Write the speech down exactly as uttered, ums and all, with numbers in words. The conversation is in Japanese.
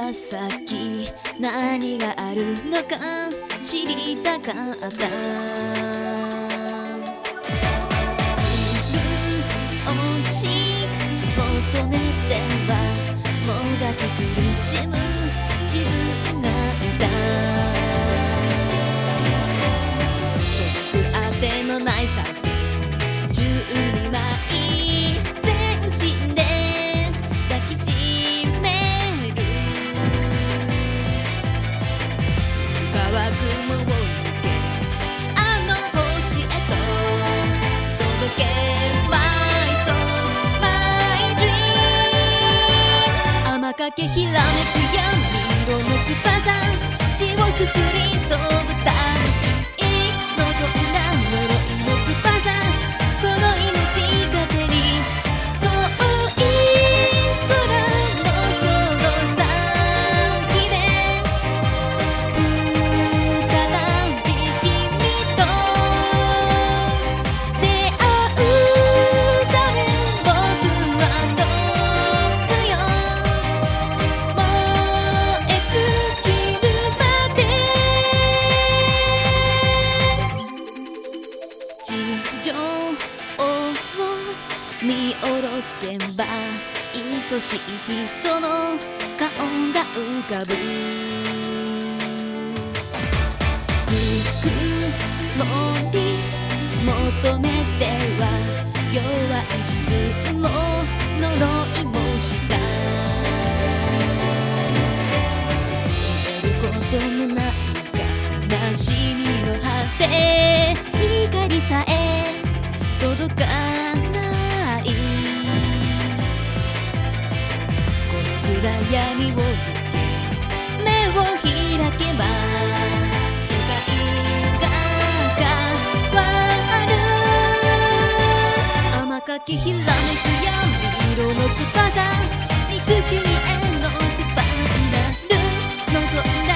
から先何があるのか知りたかった。惜しく求めてはもがき苦しむ自分がいた。届く当てのない先じゅうにまい全身で抱きしめる。乾く雲を抜けあの星へと届け My soul my dream。 甘かけひらめく闇色の翼血をすすり飛ぶ魂望んだ呪いの翼この命糧に遠い空のその先で再び君と出会うため僕は遠くよ燃え尽きるまで地上を見下ろせば愛しい人の顔が浮かぶ。ぬくもり求めては弱い自分を呪いもした得ることのない悲しみの果て光さえ届かないこの暗闇を抜け目を開けば世界が変わる。甘かけひらめく闇色の翼憎しみへのスパイラル望んだ